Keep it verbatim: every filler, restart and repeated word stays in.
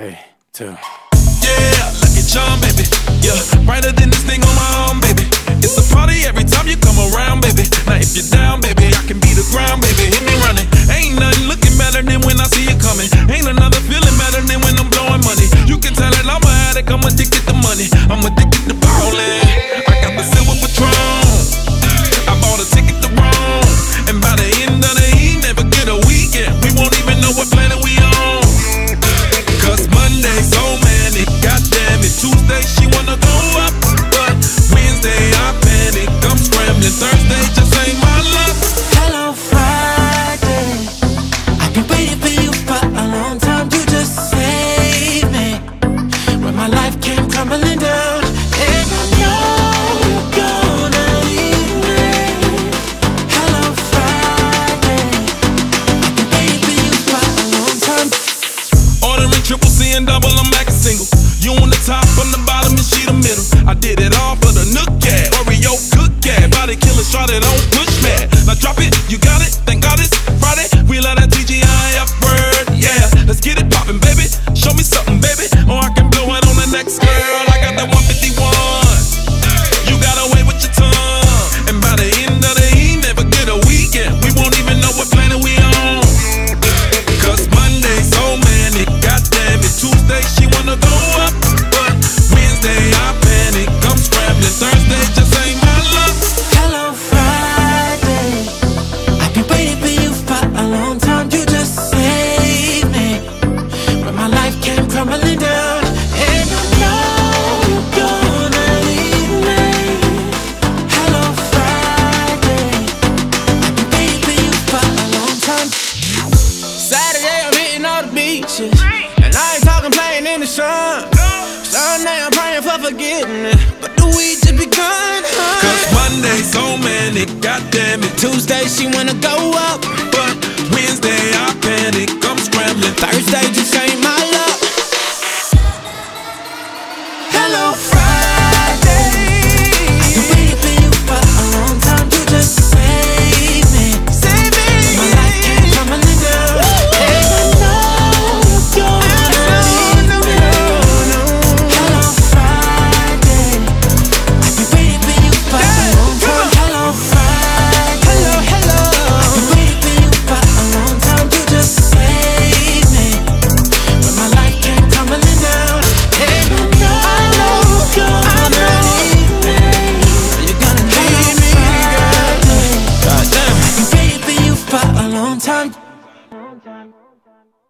Three, two. Yeah, Lucky Charm, baby. Yeah, brighter than this thing on my arm, baby. It's a party every time you come around, baby. Now if you're down, baby, I can be the ground, baby. Hit me running. Ain't nothing looking better than when I see you coming. Ain't another feeling better than when I'm blowing money. You can tell that I'm an addict, I'm addicted to money. I'm addicted to ballin'. I got the silver Patron. I bought a ticket to Rome. And by the end of the E, never get a weekend. We won't even know what planet we on. Cause Monday, so manic, goddamn it. Tuesday, she wanna go up, but Wednesday, I panic. I'm scrambling. Thursday, just ain't my luck. Hello, Friday. I've been waiting for you for a long time. You just saved me when my life came crumbling down. And I know you're gonna leave me. Hello, Friday. I've been waiting for you for a long time. Ordering triple C and double, I'm back a single. You on the top, from the bottom, and she the middle. I did it all for the Nook cat, Oreo cook cat. Body killer, started on push mat. Now drop it, you got it, thank God it's Friday. We love that T G I F word, yeah. Let's get it poppin', baby. Show me something, baby, or I can blow it on the next girl. I got that one fifty-one. You got away with your tongue. And by the end of the E, never get a weekend. We won't even know what planet we on. Cause Monday, so manic, goddamn it. Tuesday, she wanna go up, but Wednesday, I panic. I'm scrambling. Thursday, just ain't my luck. Hello, Friday. I've been waiting for you for a long time. You just saved me when my life came crumbling down. And I know you're gonna leave me. Hello, Friday. I've been waiting for you for a long time. Saturday, I'm hitting all the beaches. And I ain't talking playing in the sun. Sunday, I'm praying for forgiveness. But the week just begun. Cause Monday, so manic, goddamn it. Tuesday, she wanna go up. But Wednesday, I panic. I'm scrambling. Thursday, just ain't my luck. Hello, Friday. I've been waiting for you for a long time. You just saved me. Save me. My life came crumbling down. And I know you're gonna leave me. Hello, Friday. I've been waiting for you for a long time. Hello, Friday. Hello, hello. I've been waiting for you for a long time. You just saved me when my life came crumbling down. And I know you're gonna leave me. You're gonna Hello, leave me, girl. Friday. God damn. I've been waiting for you for a long time.